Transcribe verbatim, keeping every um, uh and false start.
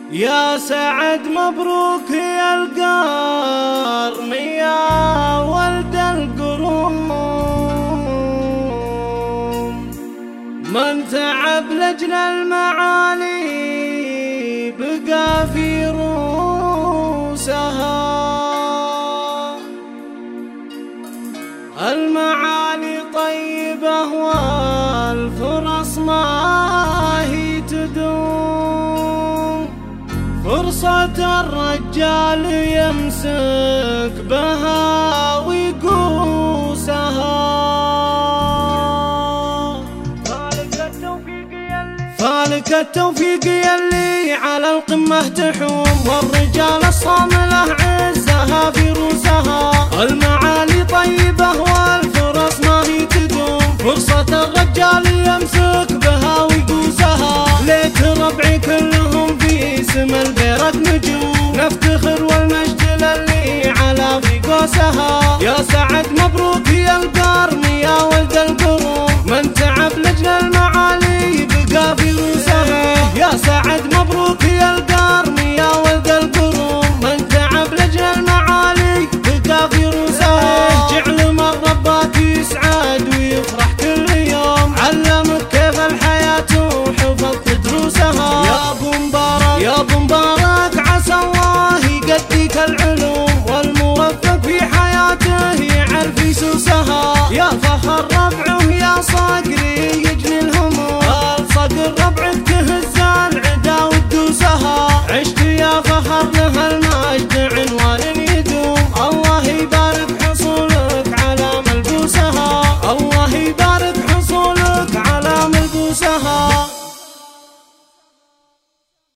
يا سعد مبروك يا القرم يا ولد القرون، من تعب لجل المعالي بقى في روسها. المعالي طيبة والفرص ما هي تدوم، فرصة الرجال يمسك بها ويقوسها. فالك التوفيق يلي على القمة تحوم، والرجال الصاملة عزها في روسها. المعالي طيبة والفرص ما هي تدوم، فرصة الرجال يمسك بها ويقوسها. ليت ربعي كلهم في اسم البيرق نجوم، نفتخر والمجد للي على في قوسها. يا سعد مبروك يا القرم يا ولد القرون، من تعب لجل المعالي بقى في روسها. يا سعد مبروك يا القرم يا ولد القرون، من تعب لجل المعالي بقى في روسها. جعل من رباك يسعد ويفرح كل يوم، علمك كيف الحياة وحفظت دروسها. يا ابو مبارك يا ابو مبارك عسى الله يقديك العلوم، والموفق في حياته يعرف يسوسها. يا فخر ربع